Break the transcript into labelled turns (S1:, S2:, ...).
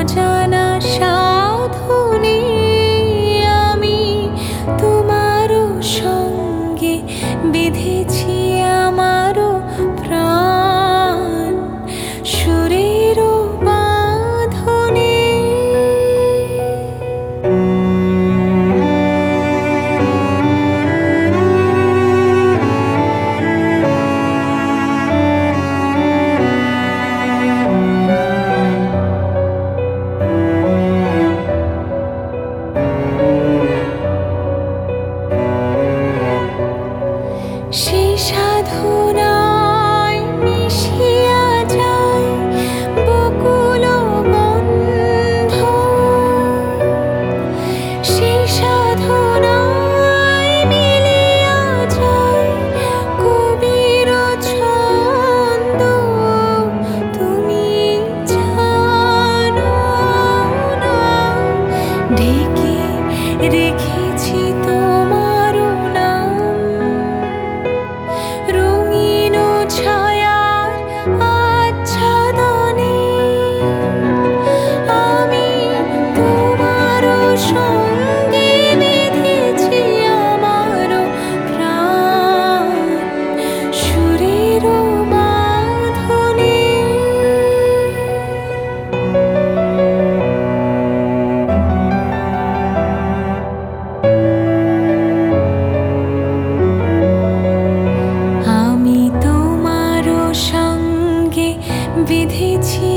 S1: অজানা সাধনে আমি তোমারও সঙ্গে বেঁধেছি আমারও প্রাণ সুরেরও বাঁধনে। সেই সাধনায় মিশিয়া যায় বকুল বন্ধ, সেই সাধনায় মিলিয়া যায় কবির ছন্দ। তুমি জানো না ঢেকে রেখেছি তোমার নাম রঙিন ছায়ার আচ্ছাদনে। আমি তোমার সঙ্গে বেঁধেছি আমার প্রাণ সুরের বাঁধনে। আমি তোমার সঙ্গে বেঁধেছি